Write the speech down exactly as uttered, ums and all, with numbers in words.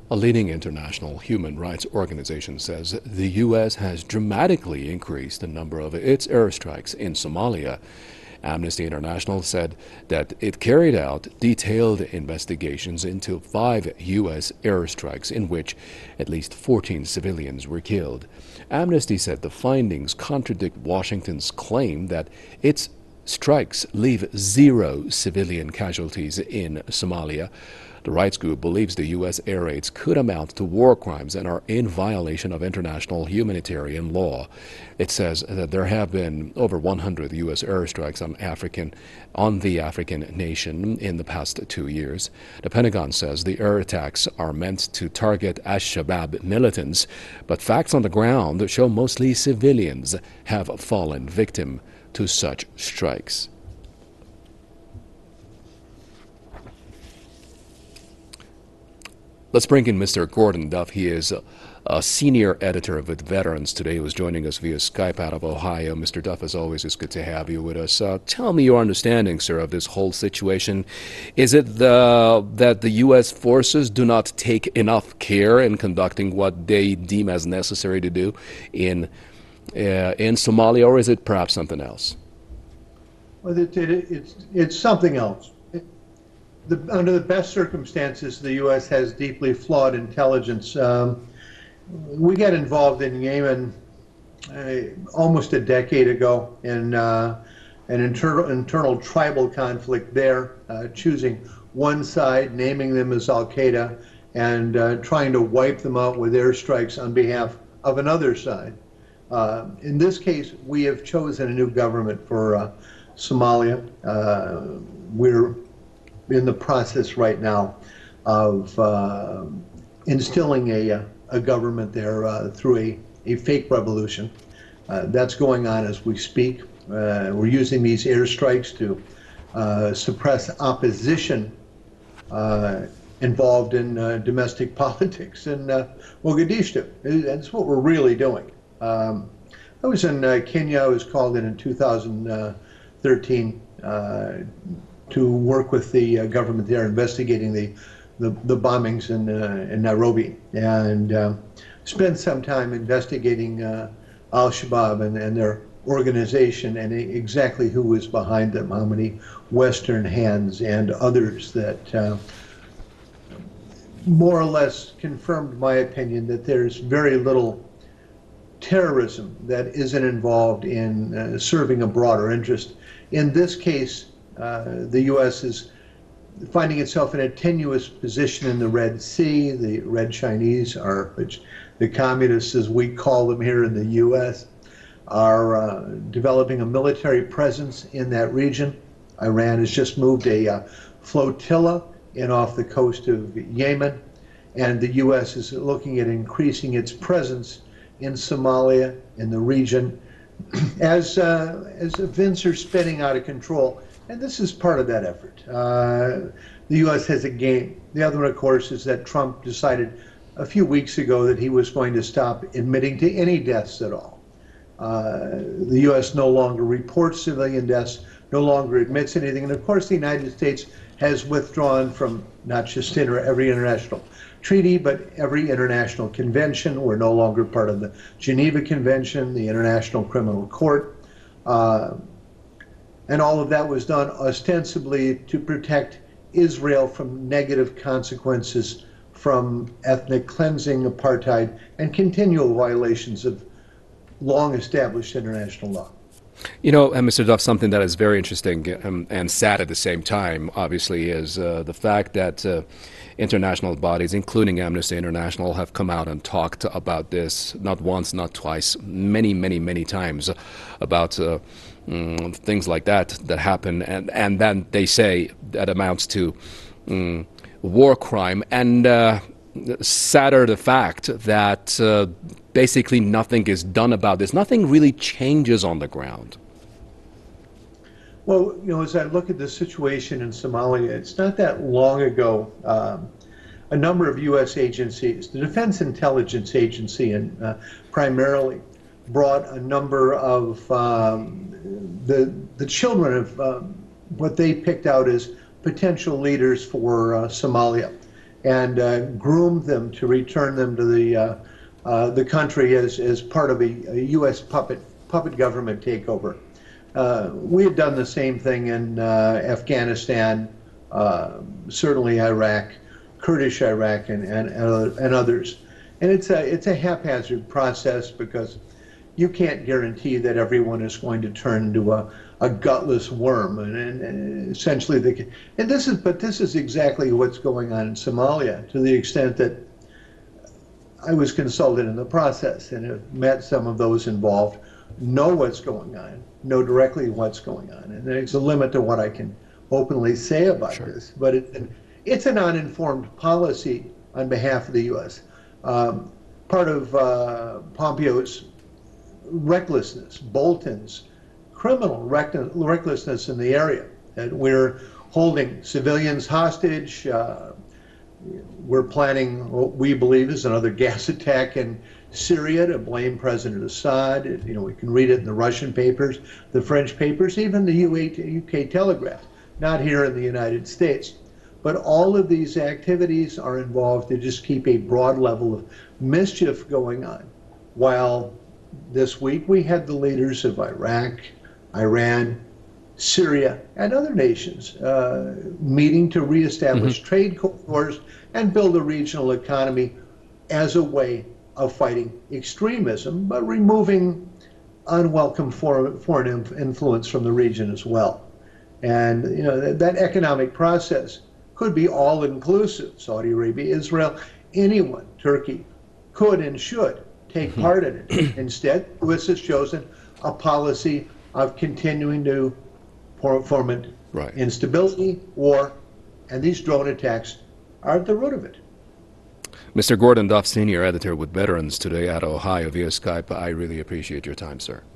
A leading international human rights organization says the U S has dramatically increased the number of its airstrikes in Somalia. Amnesty International said that it carried out detailed investigations into five U S airstrikes in which at least fourteen civilians were killed. Amnesty said the findings contradict Washington's claim that its strikes leave zero civilian casualties in Somalia. The rights group believes the U S air raids could amount to war crimes and are in violation of international humanitarian law. It says that there have been over one hundred U S airstrikes on African, on the African nation in the past two years. The Pentagon says the air attacks are meant to target Al-Shabaab militants, but facts on the ground show mostly civilians have fallen victim to such strikes. Let's bring in Mister Gordon Duff. He is a, a senior editor with Veterans Today, who is joining us via Skype out of Ohio. Mister Duff, as always, it's good to have you with us. Uh, tell me your understanding, sir, of this whole situation. Is it the, that the U S forces do not take enough care in conducting what they deem as necessary to do in, uh, in Somalia, or is it perhaps something else? Well, it, it, it's, it's something else. The, under the best circumstances, the U S has deeply flawed intelligence. Um, we got involved in Yemen uh, almost a decade ago in uh, an internal, internal tribal conflict there, uh, choosing one side, naming them as Al-Qaeda, and uh, trying to wipe them out with airstrikes on behalf of another side. Uh, in this case, we have chosen a new government for uh, Somalia. Uh, we're in the process right now of uh, instilling a, a government there uh, through a, a fake revolution. Uh, that's going on as we speak. Uh, we're using these airstrikes to uh, suppress opposition uh, involved in uh, domestic politics in uh, Mogadishu. That's what we're really doing. Um, I was in uh, Kenya. I was called in in two thousand thirteen uh, to work with the uh, government there, investigating the the, the bombings in uh, in Nairobi, and uh, spent some time investigating uh, Al-Shabaab and, and their organization and exactly who was behind them, how many Western hands and others that uh, more or less confirmed my opinion that there's very little terrorism that isn't involved in uh, serving a broader interest. In this case, uh, the U S is finding itself in a tenuous position in the Red Sea. The Red Chinese are, which the communists, as we call them here in the U S, are uh, developing a military presence in that region. Iran has just moved a uh, flotilla in off the coast of Yemen, and the U S is looking at increasing its presence in Somalia, in the region, as uh, as events are spinning out of control. And this is part of that effort. Uh, the U S has a game. The other one, of course, is that Trump decided a few weeks ago that he was going to stop admitting to any deaths at all. Uh, the U S no longer reports civilian deaths, no longer admits anything. And of course, the United States has withdrawn from not just inter every international treaty, but every international convention. We're no longer part of the Geneva Convention, the International Criminal Court. Uh, and all of that was done ostensibly to protect Israel from negative consequences from ethnic cleansing, apartheid, and continual violations of long-established international law. You know, and Mister Duff, something that is very interesting um, and sad at the same time, obviously, is uh, the fact that uh, international bodies, including Amnesty International, have come out and talked about this not once, not twice, many, many, many times about uh, mm, things like that that happen, and, and then they say that amounts to mm, war crime. And uh, sadder the fact that uh, basically nothing is done about this. Nothing really changes on the ground. Well, you know, as I look at the situation in Somalia, it's not that long ago, um, a number of U S agencies, the Defense Intelligence Agency and uh, primarily, brought a number of um, the, the children of um, what they picked out as potential leaders for uh, Somalia. and uh, groomed them to return them to the uh, uh, the country as, as part of a, a U S puppet puppet government takeover. Uh, we had done the same thing in uh, Afghanistan, uh, certainly Iraq, Kurdish Iraq, and, and, and others. And it's a, it's a haphazard process because you can't guarantee that everyone is going to turn into a, a gutless worm. And, and, and essentially, the, and this is, but this is exactly what's going on in Somalia, to the extent that I was consulted in the process and have met some of those involved, know what's going on, know directly what's going on. And there's a limit to what I can openly say about Sure. this, but it, it's an uninformed policy on behalf of the U S. Um, part of uh, Pompeo's recklessness, Bolton's criminal recklessness in the area, that we're holding civilians hostage. Uh, we're planning what we believe is another gas attack in Syria to blame President Assad. You know, we can read it in the Russian papers, the French papers, even the U K Telegraph, not here in the United States. But all of these activities are involved to just keep a broad level of mischief going on. While this week we had the leaders of Iraq, Iran, Syria, and other nations uh, meeting to reestablish mm-hmm. trade corridors and build a regional economy as a way of fighting extremism, but removing unwelcome foreign, foreign influence from the region as well. And you know that, that economic process could be all-inclusive. Saudi Arabia, Israel, anyone, Turkey, could and should take mm-hmm. part in it. Instead, the U S has chosen a policy of continuing to foment right. instability, war, and these drone attacks are at the root of it. Mister Gordon Duff, Senior Editor with Veterans Today out of Ohio via Skype, I really appreciate your time, sir.